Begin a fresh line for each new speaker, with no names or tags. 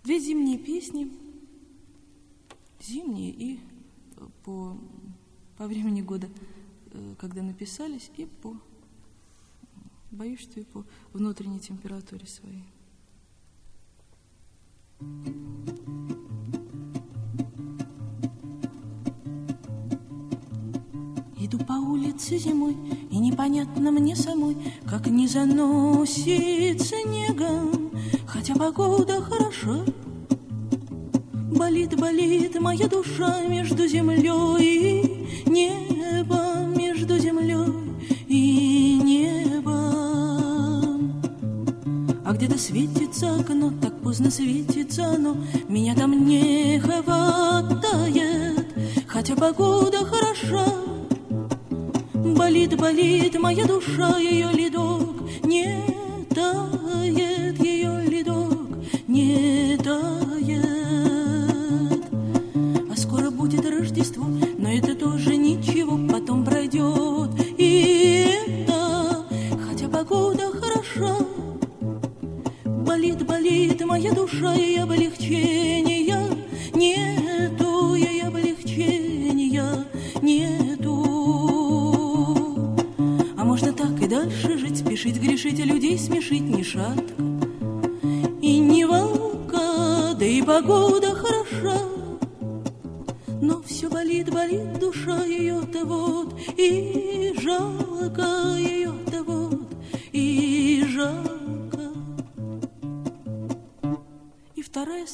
Две зимние песни, зимние и по времени года, когда написались, и боюсь, что и по внутренней температуре своей. Иду по улице зимой, и непонятно мне самой, как не заносит снегом, хотя погода хороша. Болит, болит моя душа между землей и небом, между землей и небом. А где-то светится окно, так поздно светится оно, меня там не хватает, хотя погода хороша. Болит, болит моя душа, ее ледок не тает, ее ледок не тает. А скоро будет Рождество, но это тоже ничего, потом пройдет и это, хотя погода хороша. Болит, болит моя душа, и облегчения нету, и облегчения нету. Можно так и дальше жить, спешить, грешить, и людей смешить ни шатка и ни волка, да и погода хороша. Но все болит, болит душа ее-то вот, и жалко ее-то вот, и жалко. И вторая